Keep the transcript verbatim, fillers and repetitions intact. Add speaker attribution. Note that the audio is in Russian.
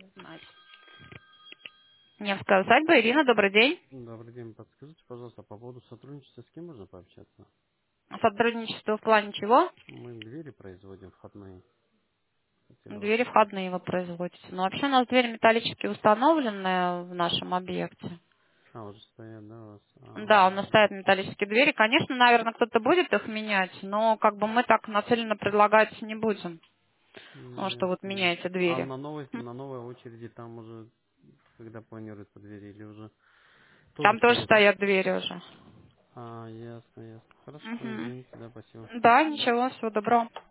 Speaker 1: Знать. Невская усадьба. Ирина, добрый день.
Speaker 2: Добрый день. Подскажите, пожалуйста, по поводу сотрудничества, с кем можно пообщаться?
Speaker 1: Сотрудничество в плане чего?
Speaker 2: Мы двери производим входные. Хотела
Speaker 1: Двери
Speaker 2: узнать.
Speaker 1: входные вы производите. Ну, вообще у нас двери металлические установлены в нашем объекте.
Speaker 2: А, уже стоят, да, у вас?
Speaker 1: Да, у нас
Speaker 2: А,
Speaker 1: стоят металлические двери. Конечно, наверное, кто-то будет их менять, но как бы мы так нацеленно предлагать не будем.
Speaker 2: м,
Speaker 1: Ну, что вот
Speaker 2: ясно, ясно.
Speaker 1: меняете
Speaker 2: А
Speaker 1: двери.
Speaker 2: на новой, на новой очереди там уже, когда планируются двери, или уже тоже
Speaker 1: Там тоже
Speaker 2: стоят?
Speaker 1: стоят двери уже.
Speaker 2: А, ясно, ясно. Хорошо,
Speaker 1: Мгм.
Speaker 2: извините, да, спасибо.
Speaker 1: Да, ничего, всего доброго.